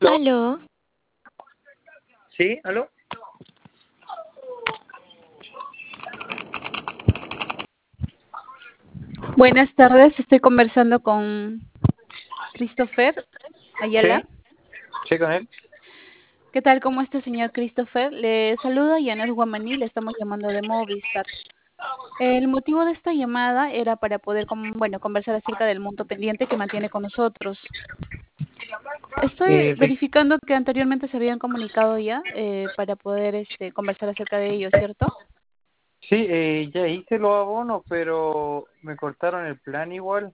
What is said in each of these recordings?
Aló, ¿Sí? ¿Aló? Buenas tardes, estoy conversando con Christopher Ayala. ¿Sí? ¿Sí con él? ¿Qué tal? ¿Cómo está, señor Christopher? Le saluda Yanet Guamaní, le estamos llamando de Movistar. El motivo de esta llamada era para poder, conversar acerca del monto pendiente que mantiene con nosotros. Estoy De- verificando que anteriormente se habían comunicado ya para poder conversar acerca de ello, ¿cierto? Sí, ya hice los abonos, pero me cortaron el plan igual.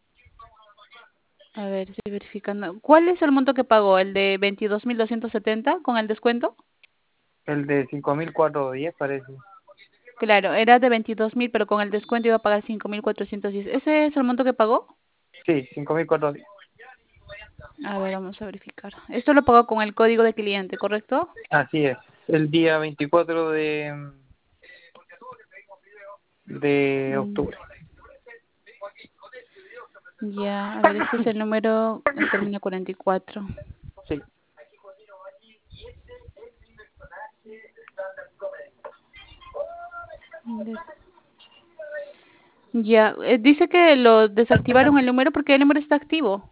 A ver, estoy verificando. ¿Cuál es el monto que pagó? ¿El de 22.270 con el descuento? El de 5.410 parece. Claro, era de 22.000, pero con el descuento iba a pagar 5.410. ¿Ese es el monto que pagó? Sí, 5.410. A ver, vamos a verificar. Esto lo pagó con el código de cliente, ¿correcto? Así es. El día 24 de Mm, octubre. ya, a ver, este es el número, termina 44. Sí. Ya, dice que lo desactivaron el número porque el número está activo.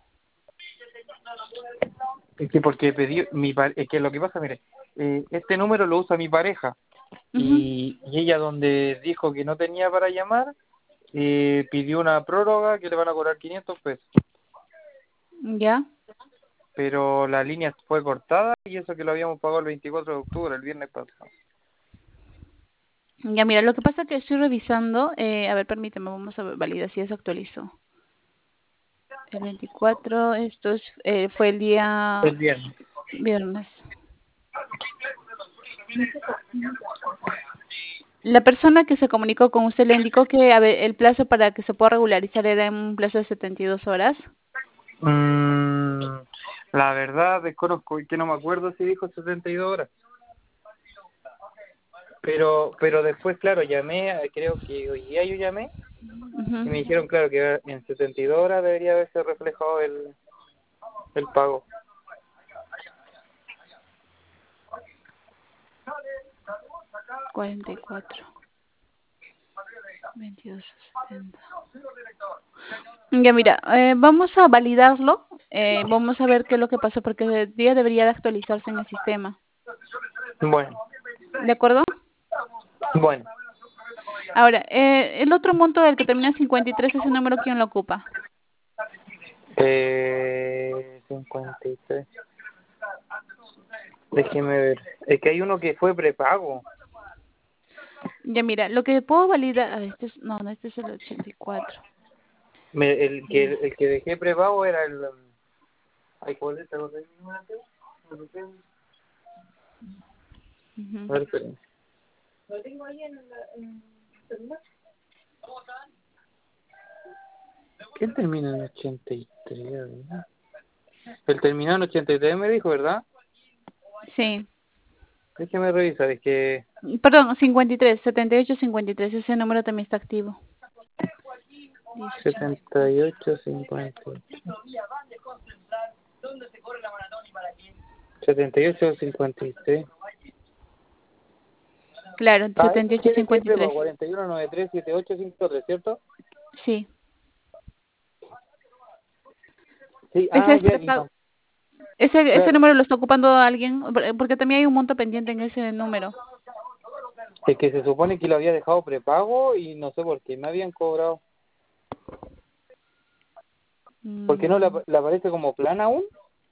Es que porque pedí es que lo que pasa, mire, este número lo usa mi pareja Ujú. y ella donde dijo que no tenía para llamar, pidió una prórroga que le van a cobrar 500 pesos. Ya, Pero la línea fue cortada y eso que lo habíamos pagado el 24 de octubre, el viernes pasado. ya, mira, lo que pasa es que estoy revisando, a ver, permíteme, vamos a validar si eso actualizó. El 24, fue el día El viernes. viernes. La persona que se comunicó con usted le indicó que, a ver, el plazo para que se pueda regularizar era en un plazo de 72 horas. Mm, la verdad desconozco y que no me acuerdo si dijo 72 horas. Pero después, claro, llamé, creo que hoy día yo llamé y me Ujú. dijeron, claro, que en 72 horas debería haberse reflejado el pago. 44, 22.70. Ya, mira, vamos a validarlo. Vamos a ver qué es lo que pasó porque el día debería de actualizarse en el sistema. Bueno, ¿De acuerdo? bueno. Ahora, el otro monto del que termina en 53, ese número, ¿quién lo ocupa? 53. Déjeme ver. Es que hay uno que fue prepago. Ya, mira, lo que puedo validar, no, este es el 84. El que dejé prepago era el... Ay, ¿cuál es? ¿Te acordás? Ujú. A ver, espérenme. ¿Quién termina en 83? ¿Verdad? El terminado en 83 me dijo, ¿verdad? Sí. Déjeme revisar, es que... Perdón, 53, 78, 53. Ese número también está activo. 1084. 78.50. 78.53. Claro, Ah, ese 78, quiere que es 53. prepago, 41937853, ¿cierto? Sí. Sí, Ese ah, es ya, prepago. Ese claro. número lo está ocupando alguien, porque también hay un monto pendiente en ese número. Es que se supone que lo había dejado prepago y no sé por qué me habían cobrado. ¿Por qué no Mm. le aparece como plan aún?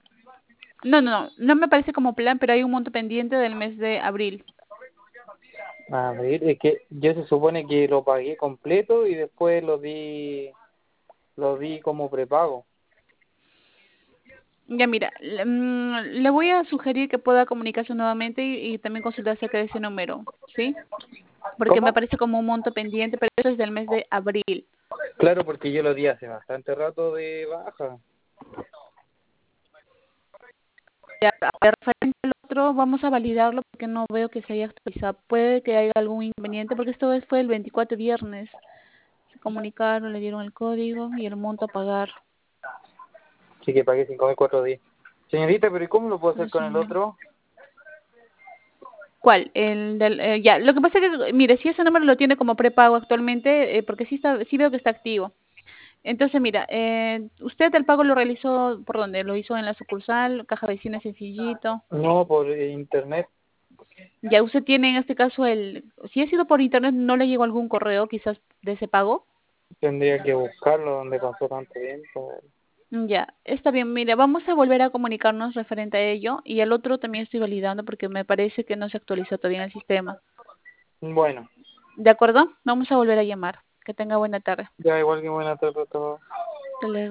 No me parece como plan, pero hay un monto pendiente del mes de abril. A ver, es que yo se supone que lo pagué completo y después lo di como prepago. Ya, mira, le voy a sugerir que pueda comunicarse nuevamente y también consultar acerca de ese número, ¿sí? Porque me ¿Cómo? parece como un monto pendiente, pero eso es del mes de abril. Claro, porque yo lo di hace bastante rato de baja. Ya, a ver, referente al otro, vamos a validarlo porque no veo que se haya actualizado. Puede que haya algún inconveniente porque fue el 24 viernes. Se comunicaron, le dieron el código y el monto a pagar. Sí que pagué 5.410. Señorita, pero ¿y cómo lo puedo hacer No, con el señor. otro? ¿Cuál? El del, ya, lo que pasa es que, mire, si ese número lo tiene como prepago actualmente, porque sí está, sí veo que está activo. Entonces, mira, usted el pago lo realizó por dónde, lo hizo en la sucursal, caja vecina sencillito. No, por internet. Ya usted tiene en este caso si ha sido por internet, ¿no le llegó algún correo quizás de ese pago? Tendría que buscarlo donde pasó tanto tiempo. Ya, está bien, mira, vamos a volver a comunicarnos referente a ello y al otro también estoy validando porque me parece que no se actualizó todavía en el sistema. Bueno, ¿De acuerdo? Vamos a volver a llamar. Que tenga buena tarde. ya igual que buena tarde a todos. Hasta luego.